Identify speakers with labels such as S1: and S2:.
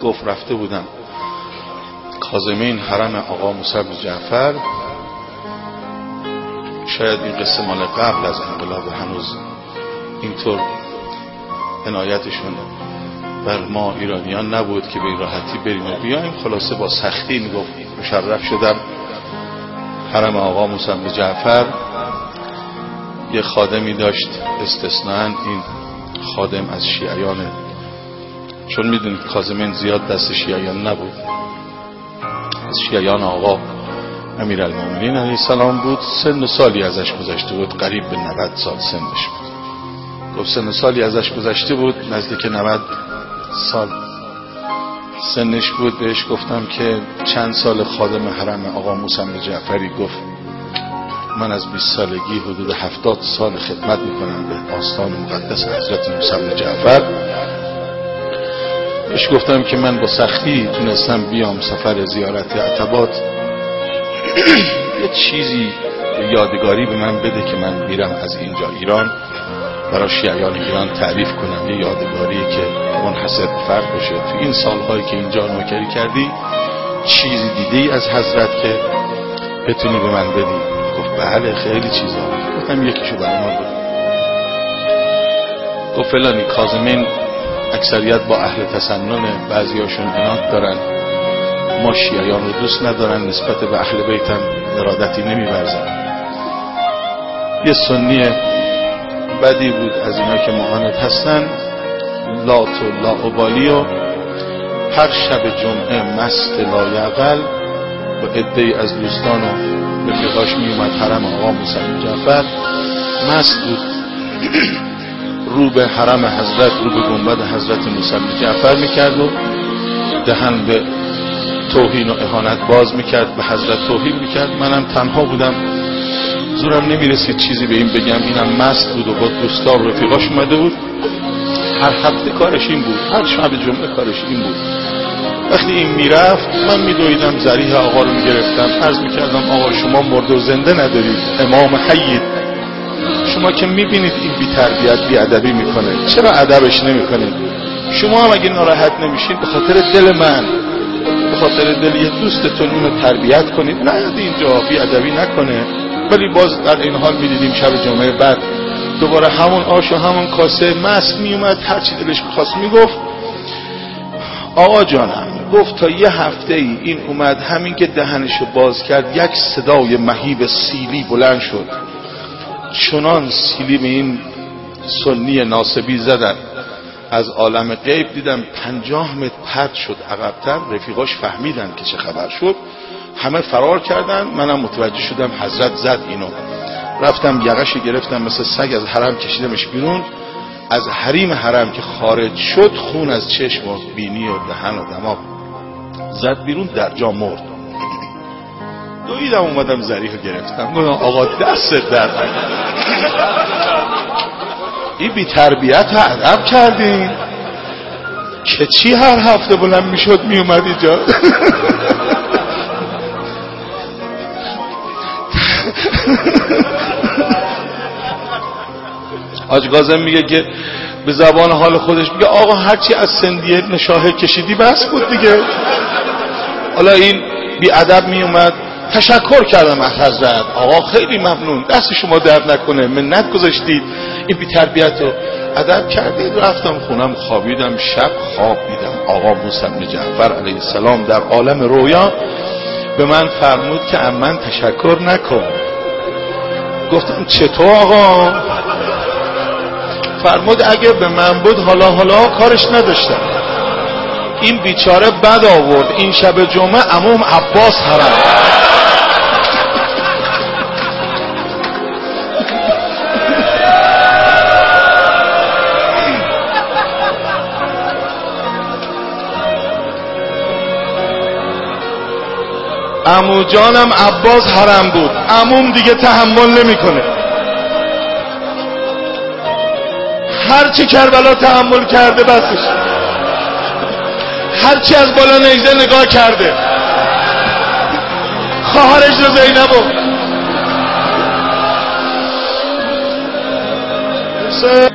S1: گفت رفته بودم کاظمین حرم آقا موسی بن جعفر. شاید این قصه مال قبل از انقلاب، هنوز اینطور عنایتشون بر ما ایرانیان نبود که به این راحتی بریم و بیایم. خلاصه با سختی میگفت مشرف شدم حرم آقا موسی بن جعفر. یه خادمی داشت، استثناً این خادم از شیعیانه، چون میدونید کاظمین زیاد دست شیعیان نبود، از شیعیان آقا امیرالمومنین علیه السلام بود. سن و سالی ازش گذشته بود، قریب به 90 سال سنش بود. گفت سن و سالی ازش گذشته بود، نزدیک 90 سال سنش بود. بهش گفتم که چند سال خادم حرم آقا موسی بن جعفری؟ گفت من از 20 سالگی حدود 70 سال خدمت میکنم به آستان مقدس حضرت موسی بن جعفر. بهش گفتم که من با سختی تونستم بیام سفر زیارت عتبات، یه چیزی یادگاری به من بده که من میرم از اینجا ایران برای شیعیان ایران تعریف کنم، یه یادگاری که منحصر به فرد باشه. تو این سالهایی که اینجا نوکری کردی چیزی دیدی از حضرت که بتونی به من بدی؟ گفت بله خیلی چیزا. گفتم یکیشو برای ما بگو. گفت فلانی کاظمین اکثریت با اهل تسنن، بعضیاشون عناد دارن، ما شیعیان رو دوست ندارن، نسبت به اهل بیت هم ارادتی نمی‌ورزن. یه سنی بدی بود از اینا که معاند هستن، لات و لاابالی، و هر شب جمعه مست لایعقل با عده‌ای از دوستان و رفیقاش می اومد حرم آقا موسی بن جعفر، مست بود، رو به حرم حضرت، رو به گنبد حضرت موسی بن جعفر میکرد و دهن به توهین و اهانت باز میکرد، به حضرت توهین میکرد. منم تنها بودم، زورم نمیرسید چیزی به این بگم. اینم مست بود و با دوستا و رفیقاش اومده بود. هر هفته کارش این بود، هر شب جمعه کارش این بود. وقتی این میرفت من میدویدم ذریح آقا رو میگرفتم، عرض میکردم آقا شما مرده و زنده ندارید، امام حیید، شما که میبینید این بی تربیت بی ادبی میکنه، چرا ادبش نمیکنید؟ شما هم اگه ناراحت نمیشید به خاطر دل من، به خاطر دل یه دوستتون اونو تربیت کنید، نه اینجا بی ادبی نکنه. ولی باز در این حال میدیدیم شب جمعه بعد دوباره همون آش و همون کاسه مست میومد، هر چی دلش میخواست میگفت. آقا جانم گفت تا یه هفته ای این اومد، همین که دهنشو باز کرد یک صدای مهیب سیلی بلند شد، چنان سیلی به این سنی ناصبی زدن. از عالم غیب دیدم 50 متر پرت شد عقب‌تر. رفیقاش فهمیدن که چه خبر شد، همه فرار کردن. منم متوجه شدم حضرت زد اینو. رفتم یقه‌شو گرفتم مثل سگ از حرم کشیدمش بیرون. از حریم حرم که خارج شد خون از چشم و بینی و دهن و دماغ زد بیرون، در جا مرد. دویدم اومدم ذریحو گرفتم، گفتم آقا دست درد این بی تربیت ادب کردین که چی هر هفته بلند میشد میومد اینجا. حاج قاسم میگه که به زبان حال خودش میگه آقا هرچی از سندیه نشاهه کشیدی بس بود دیگه. حالا این بی ادب میومد، تشکر کردم از حضرت، آقا خیلی ممنون، دست شما درد نکنه، منت گذاشتید، این بی تربیت رو ادب کردید. رفتم خونم خوابیدم. شب خواب دیدم آقا موسی بن جعفر علیه السلام در عالم رویا به من فرمود که من تشکر نکن. گفتم چطور آقا؟ فرمود اگه به من بود حالا کارش نداشتم. این بیچاره بد آورد این شب جمعه عموم عباس حرم. عمو جانم عباس حرم بود، عموم دیگه تحمل نمیکنه. هرچی کربلا تحمل کرده بسش، هرچی از بالا نجده نگاه کرده، خواهرش رو زینبو